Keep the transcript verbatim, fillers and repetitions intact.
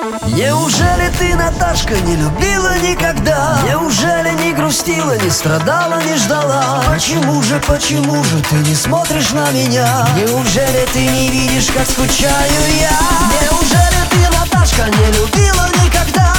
Неужели ты, Наташка, не любила никогда? Неужели не грустила, не страдала, не ждала? Почему же, почему же ты не смотришь на меня? Неужели ты не видишь, как скучаю я? Неужели ты, Наташка, не любила никогда?